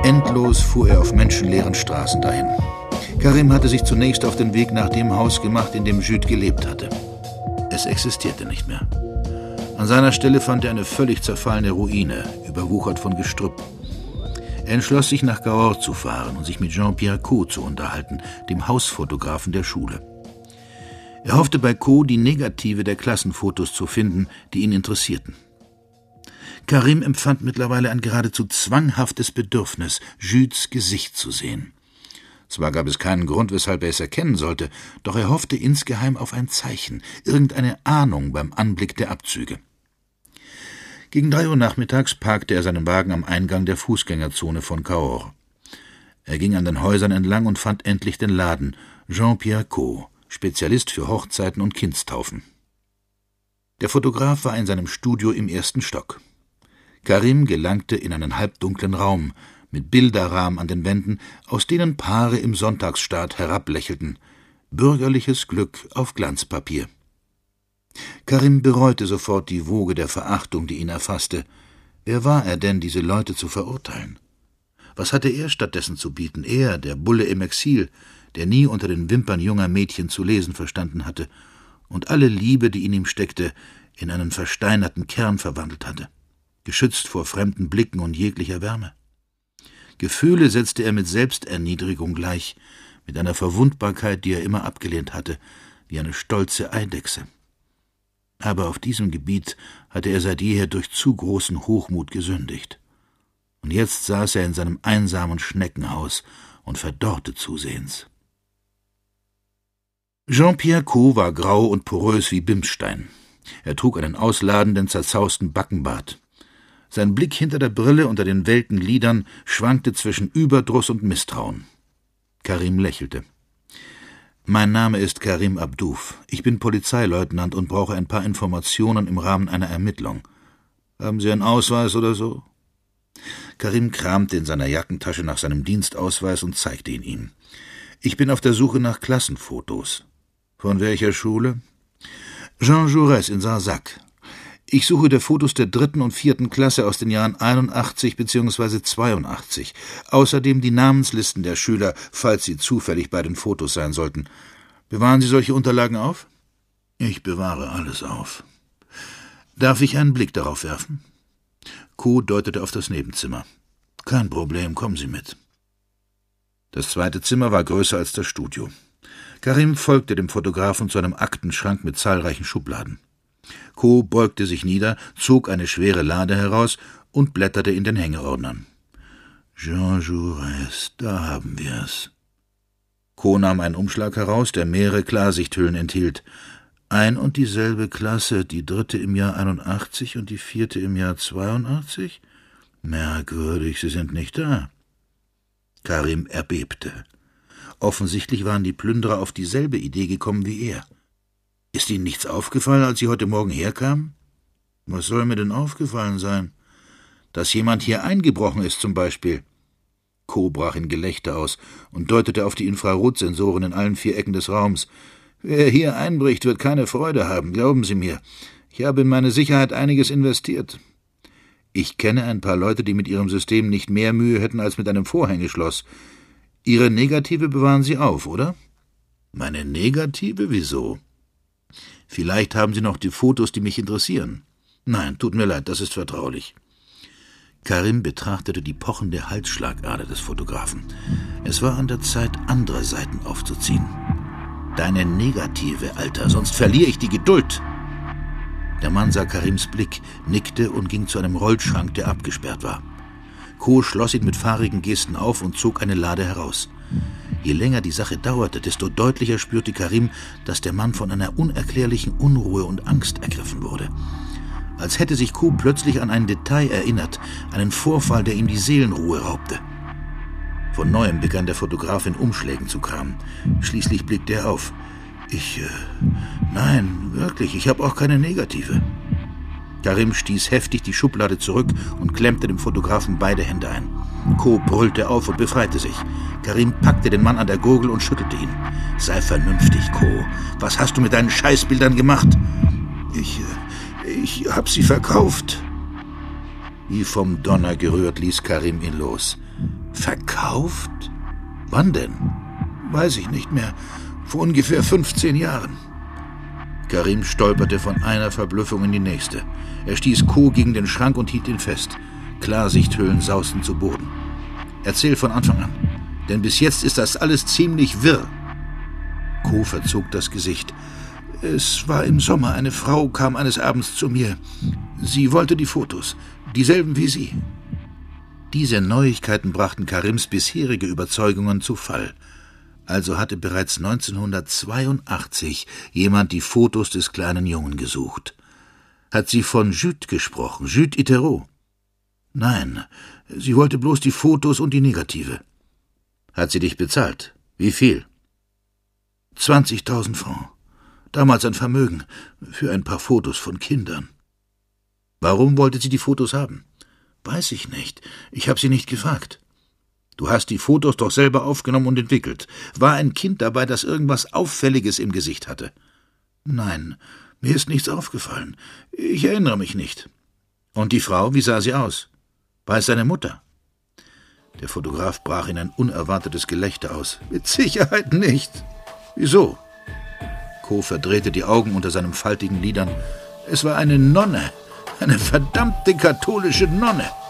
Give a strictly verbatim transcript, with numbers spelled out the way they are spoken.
Endlos fuhr er auf menschenleeren Straßen dahin. Karim hatte sich zunächst auf den Weg nach dem Haus gemacht, in dem Jude gelebt hatte. Es existierte nicht mehr. An seiner Stelle fand er eine völlig zerfallene Ruine, überwuchert von Gestrüpp. Er entschloss sich, nach Cahors zu fahren und sich mit Jean-Pierre Caux zu unterhalten, dem Hausfotografen der Schule. Er hoffte bei Caux, die Negative der Klassenfotos zu finden, die ihn interessierten. Karim empfand mittlerweile ein geradezu zwanghaftes Bedürfnis, Judes Gesicht zu sehen. Zwar gab es keinen Grund, weshalb er es erkennen sollte, doch er hoffte insgeheim auf ein Zeichen, irgendeine Ahnung beim Anblick der Abzüge. Gegen drei Uhr nachmittags parkte er seinen Wagen am Eingang der Fußgängerzone von Cahors. Er ging an den Häusern entlang und fand endlich den Laden Jean-Pierre Caux, Spezialist für Hochzeiten und Kindstaufen. Der Fotograf war in seinem Studio im ersten Stock. Karim gelangte in einen halbdunklen Raum mit Bilderrahmen an den Wänden, aus denen Paare im Sonntagsstaat herablächelten. Bürgerliches Glück auf Glanzpapier. Karim bereute sofort die Woge der Verachtung, die ihn erfasste. Wer war er denn, diese Leute zu verurteilen? Was hatte er stattdessen zu bieten? Er, der Bulle im Exil, der nie unter den Wimpern junger Mädchen zu lesen verstanden hatte und alle Liebe, die in ihm steckte, in einen versteinerten Kern verwandelt hatte, geschützt vor fremden Blicken und jeglicher Wärme. Gefühle setzte er mit Selbsterniedrigung gleich, mit einer Verwundbarkeit, die er immer abgelehnt hatte, wie eine stolze Eidechse. Aber auf diesem Gebiet hatte er seit jeher durch zu großen Hochmut gesündigt. Und jetzt saß er in seinem einsamen Schneckenhaus und verdorrte zusehends. Jean-Pierre Caux war grau und porös wie Bimsstein. Er trug einen ausladenden, zerzausten Backenbart. Sein Blick hinter der Brille unter den welken Lidern schwankte zwischen Überdruss und Misstrauen. Karim lächelte. »Mein Name ist Karim Abdouf. Ich bin Polizeileutnant und brauche ein paar Informationen im Rahmen einer Ermittlung. Haben Sie einen Ausweis oder so?« Karim kramte in seiner Jackentasche nach seinem Dienstausweis und zeigte ihn ihm. »Ich bin auf der Suche nach Klassenfotos.« »Von welcher Schule?« »Jean Jaurès in Sarzac. Ich suche die Fotos der dritten und vierten Klasse aus den Jahren einundachtzig bzw. zweiundachtzig. Außerdem die Namenslisten der Schüler, falls sie zufällig bei den Fotos sein sollten. Bewahren Sie solche Unterlagen auf?« »Ich bewahre alles auf.« »Darf ich einen Blick darauf werfen?« Caux deutete auf das Nebenzimmer. »Kein Problem, kommen Sie mit.« Das zweite Zimmer war größer als das Studio. Karim folgte dem Fotografen zu einem Aktenschrank mit zahlreichen Schubladen. Caux beugte sich nieder, zog eine schwere Lade heraus und blätterte in den Hängeordnern. »Jean Jaurès, da haben wir es.« Caux nahm einen Umschlag heraus, der mehrere Klarsichthüllen enthielt. Ein und dieselbe Klasse, die dritte im Jahr einundachtzig und die vierte im Jahr zweiundachtzig? Merkwürdig, sie sind nicht da. Karim erbebte. Offensichtlich waren die Plünderer auf dieselbe Idee gekommen wie er. »Ist Ihnen nichts aufgefallen, als Sie heute Morgen herkamen?« »Was soll mir denn aufgefallen sein?« »Dass jemand hier eingebrochen ist, zum Beispiel.« Caux brach in Gelächter aus und deutete auf die Infrarotsensoren in allen vier Ecken des Raums. »Wer hier einbricht, wird keine Freude haben, glauben Sie mir. Ich habe in meine Sicherheit einiges investiert. Ich kenne ein paar Leute, die mit ihrem System nicht mehr Mühe hätten als mit einem Vorhängeschloss. Ihre Negative bewahren Sie auf, oder?« »Meine Negative? Wieso?« »Vielleicht haben Sie noch die Fotos, die mich interessieren.« »Nein, tut mir leid, das ist vertraulich.« Karim betrachtete die pochende Halsschlagader des Fotografen. Es war an der Zeit, andere Seiten aufzuziehen. »Deine Negative, Alter, sonst verliere ich die Geduld.« Der Mann sah Karims Blick, nickte und ging zu einem Rollschrank, der abgesperrt war. Caux schloss ihn mit fahrigen Gesten auf und zog eine Lade heraus. Je länger die Sache dauerte, desto deutlicher spürte Karim, dass der Mann von einer unerklärlichen Unruhe und Angst ergriffen wurde. Als hätte sich Caux plötzlich an ein Detail erinnert, einen Vorfall, der ihm die Seelenruhe raubte. Von neuem begann der Fotograf in Umschlägen zu kramen. Schließlich blickte er auf. »Ich, äh, nein, wirklich, ich habe auch keine Negative.« Karim stieß heftig die Schublade zurück und klemmte dem Fotografen beide Hände ein. Caux brüllte auf und befreite sich. Karim packte den Mann an der Gurgel und schüttelte ihn. »Sei vernünftig, Caux. Was hast du mit deinen Scheißbildern gemacht?« »Ich, ich hab sie verkauft.« Wie vom Donner gerührt ließ Karim ihn los. Verkauft? Wann denn? Weiß ich nicht mehr. Vor ungefähr fünfzehn Jahren. Karim stolperte von einer Verblüffung in die nächste. Er stieß Co. gegen den Schrank und hielt ihn fest. Klarsichthüllen sausten zu Boden. Erzähl von Anfang an, denn bis jetzt ist das alles ziemlich wirr. Co. verzog das Gesicht. Es war im Sommer. Eine Frau kam eines Abends zu mir. Sie wollte die Fotos, dieselben wie Sie. Diese Neuigkeiten brachten Karims bisherige Überzeugungen zu Fall. Also hatte bereits neunzehnhundertzweiundachtzig jemand die Fotos des kleinen Jungen gesucht. Hat sie von Jude gesprochen, Jude Itereau? Nein, sie wollte bloß die Fotos und die Negative. Hat sie dich bezahlt? Wie viel? zwanzigtausend Francs. Damals ein Vermögen für ein paar Fotos von Kindern. Warum wollte sie die Fotos haben? Weiß ich nicht. Ich habe sie nicht gefragt. Du hast die Fotos doch selber aufgenommen und entwickelt. War ein Kind dabei, das irgendwas Auffälliges im Gesicht hatte? Nein, mir ist nichts aufgefallen. Ich erinnere mich nicht. Und die Frau, wie sah sie aus? War es seine Mutter? Der Fotograf brach in ein unerwartetes Gelächter aus. Mit Sicherheit nicht. Wieso? Co. verdrehte die Augen unter seinen faltigen Lidern. Es war eine Nonne, eine verdammte katholische Nonne.